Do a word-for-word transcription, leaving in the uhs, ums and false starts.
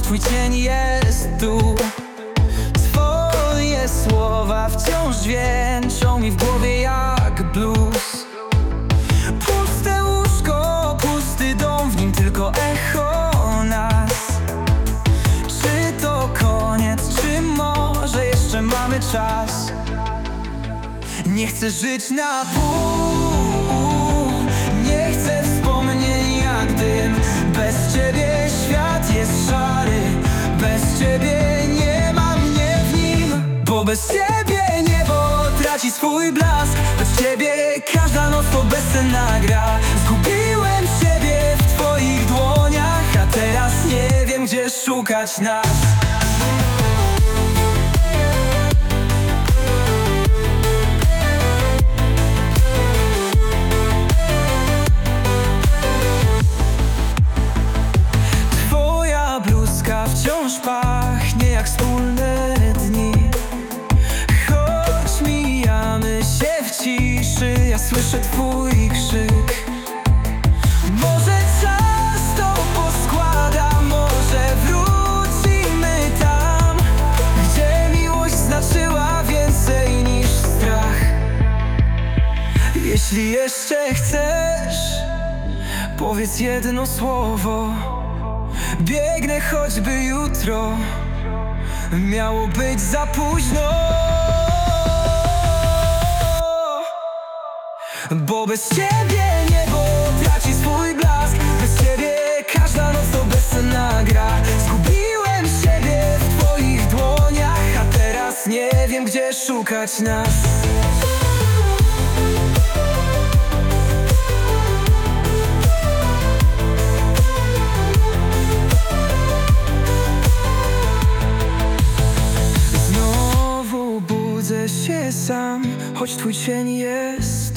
twój cień jest tu. Twoje słowa wciąż dźwięczą mi w głowie jak blues. Puste łóżko, pusty dom, w nim tylko echo nas. Czy to koniec, czy może jeszcze mamy czas? Nie chcę żyć na pół, nie chcę wspomnień jak dym. Bez ciebie świat jest szary, bez ciebie nie ma mnie w nim. Bo bez ciebie niebo traci swój blask, bez ciebie każda noc to bezcenna gra. Zgubiłem siebie w twoich dłoniach, a teraz nie wiem, gdzie szukać nas. Wciąż pachnie jak wspólne dni. Choć mijamy się w ciszy, ja słyszę twój krzyk. Może czas to poskłada, może wrócimy tam, gdzie miłość znaczyła więcej niż strach. Jeśli jeszcze chcesz, powiedz jedno słowo. Biegnę choćby jutro, miało być za późno. Bo bez ciebie niebo traci swój blask, bez ciebie każda noc to bezcenna gra. Zgubiłem siebie w twoich dłoniach, a teraz nie wiem, gdzie szukać nas. Się sam, choć twój cień jest